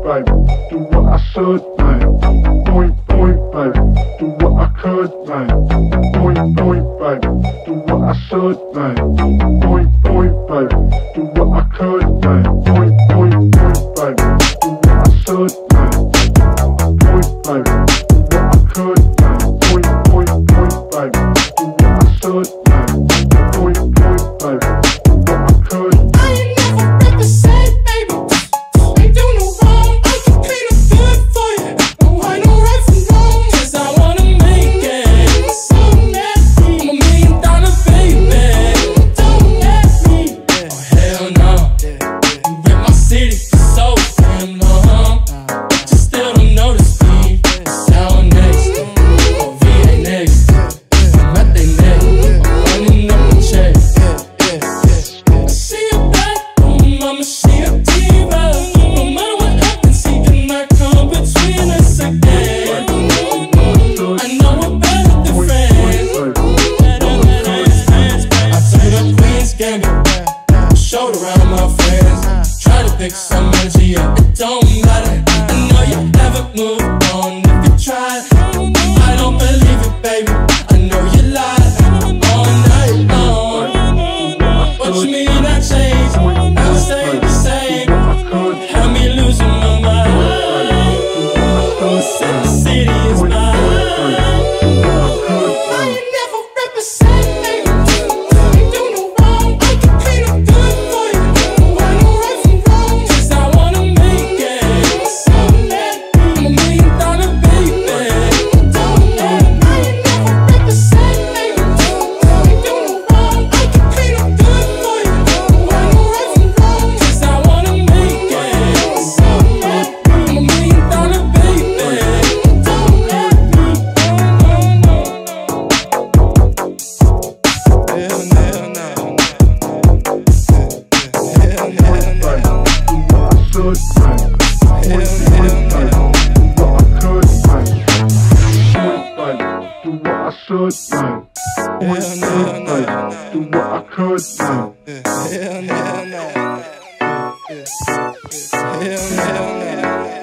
baby, do what I should, man. Point, baby, do what I could, man. Point, baby, do what I should, man. Point, baby, do what I could, man. Point, baby, do what I should, man. Point, baby, do what I could, man. Point, baby, do what I should, man. Point, baby, do what I could. I ain't never represent, baby. Ain't do no wrong. I can clean up good for you. No, I know right from wrong. 'Cause I wanna make it. So nasty. I'm $1 million baby. Don't let me. Oh hell no. You rep my city for so damn long, but you still don't notice me. Sour next, or VA next. I'm at they neck. I'm running up the check. See you back home, mama, she a diva. No matter what happens, he cannot come between us again. I know we're better than friends. I took up Queen's Gambit, showed around my friends. Try to pick some energy up, it don't matter. I know you haven't moved on if you tried. I don't believe it, baby. I know you lied all night long. What you mean I changed? I'll stay the same. Had me losing my mind. Said the city is mine. I ain't never represent, baby. Ain't do no wrong. I can clean up good for you. No, I know right from wrong. 'Cause I wanna make it. So let me. I'm $1 million baby. Don't let me. I ain't never represent, baby. Ain't do no wrong. I can clean up good for you. No, I know right from wrong. 'Cause I wanna make it. So let me. I'm $1 million baby. Don't let me. No. Hell no. Do what I should, man. Point, baby, do what I could, man. Hell no.